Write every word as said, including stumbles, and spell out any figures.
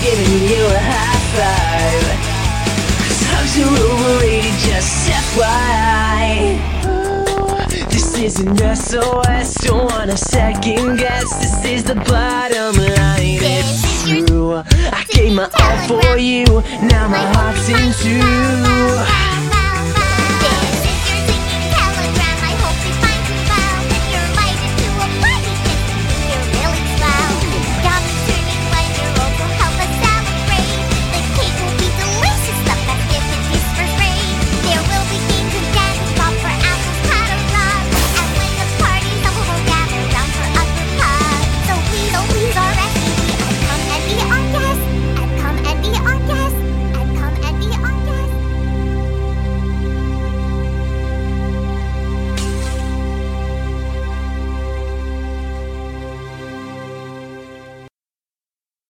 giving you a high five. 'Cause hugs are overrated, just F Y I. This isn't S O S, don't wanna second guess. This is the bottom line, it's true. I gave my all for you, now my heart's in two.